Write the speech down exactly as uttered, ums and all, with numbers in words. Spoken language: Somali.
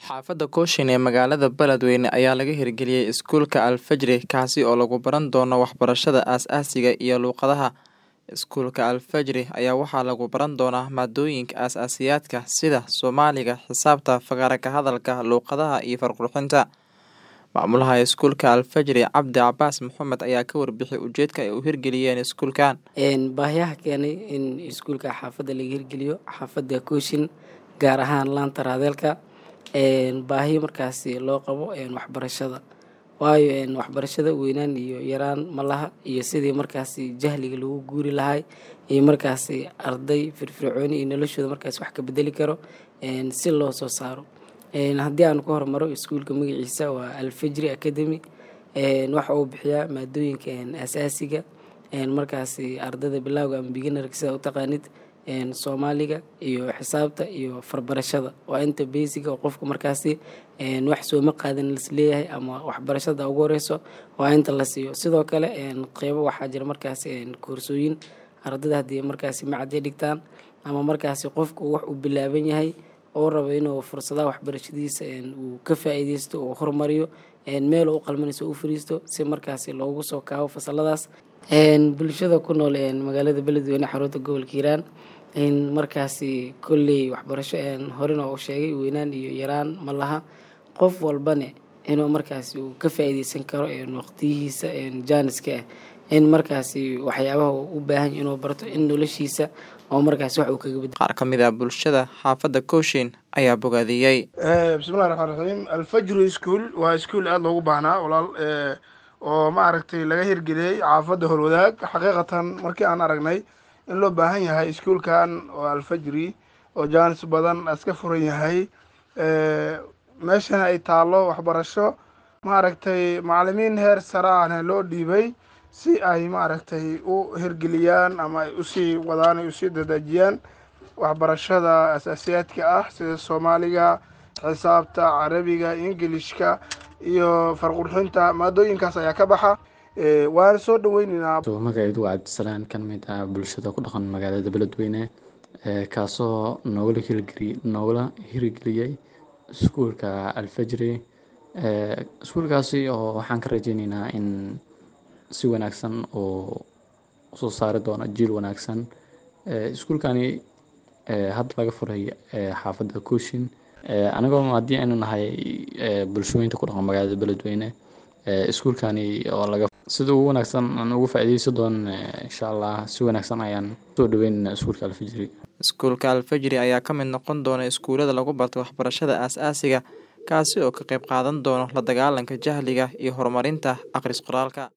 Xaafadda Cochin ee magaalada Beledweyne ayaa laga hirgeliyay iskuulka Al-Fajri kaasi oo lagu baran doono waxbarashada aasaasiga iyo luqadaha. Iskuulka Al-Fajri ayaa waxaa lagu baran doonaa maadooyinka aasaasiyaadka sida Soomaaliga, xisaabta, faqra ka hadalka, luqadaha iyo farqurxinta. Maamulaha iskuulka Al-Fajri Cabdi Cabaas Maxamed ayaa ka warbixiyay ujeedka ay u hirgeliyeen iskuulkan. baahiyaha keenay in iskuulka xaafadda laga hirgeliyo xaafadda Cochin gaar ahaan laanta raadeelka baahi markaasi loo qabo waxbarashada waayo waxbarashada weynaan iyo yaraan malaha iyo sidii markaasi jahliga lagu guuri lahay iyo markaasi arday firfircooni iyo noloshooda markaasi wax ka bedeli karo si loo soo saaro haddii aan ku hormaro iskuulka magaciisa waa Al-Fajri Academy waxa uu bixiyaa maadooyinka aasaasiga markaasi ardayda bilowga ama beginner sida u taqaanid Soomaaliga iyo xisaabta iyo farbarashada waa inta basic oo qofku markaasi wax soo ma qaadan leeyahay ama waxbarashada ugu horeyso waa inta la siiyo sidoo kale qeybo waxa jira markaasi koorsooyin ardayda hadii markaasi macad dhigtaan ama markaasi qofku wax u bilaaban yahay oo rabo inuu fursadaha waxbarashadiisa uu ka faa'iideysto oo horumariyo meel uu qalmanayso u fariisto si markaasi loogu soo kaabo fasaladaas bulshada ku nool magaalada Beledweyne xarunta gobolka Hiiraan in markaasi kulli waxbarasho horena oo sheegay weynaan iyo yaraan malaha qof walbane inuu markaasi uu ka faa'iideysan karo waqtigiisa jaaniska in markaasi waxyaabaha u baahan inuu barto in noloshiisa oo markaasi wax uu kaga bedelo qaar ka mid ah bulshada xaafadda Cochin ayaa bogaadiyay bismillaahir rahmaanir rahiim Al-Fajri School waa school aad loogu baahnaa walaal oo ma aragtay laga hirgeliyay xaafadda Howlwadaag xaqiiqatan markii aan aragnay in loo baahan yahay iskuulkan oo Al-Fajri oo jaanis badan iska furan yahay meeshana ay taalo waxbarasho ma aragtay macallimiin heer sare ah loo dhiibay si ay ma aragtay u hirgeliyaan ama ay u sii wadaan ay u sii dadajiyaan waxbarashada aasaasiyaadka ah sida Soomaaliga, xisaabta, Carabiga, Ingiriiska iyo farqurxinta maadooyinkaas ayaa ka baxa waan soo dhaweynaynaa. Magacaydu waa Cabdisalaan kan mid ah bulshada ku dhaqan magaalada Beledweyne kaasoo noola hirgeliyay noola hirgeliyay iskuulka Al-Fajri iskuulkaasi oo waxaan ka rajaynaynaa in si wanaagsan oo soo saari doono jiil wanaagsan iskuulkani hadda laga furay xaafadda Cochin anagoo haddii aynu nahay bulshooyinka ku dhaqan magaalada Beledweyne iskuulkani oo laga sida ugu wanaagsan aan ugu faa'iideysan doono insha Allah si wanaagsan ayaan soo dhaweynaynaa iskuulka Al-Fajri. Iskuulka Al-Fajri ayaa ka mid noqon doona iskuulada lagu barto waxbarashada aasaasiga kaasi oo ka qayb qaadan doono la dagaalanka jahliga iyo horumarinta akhris qoraalka.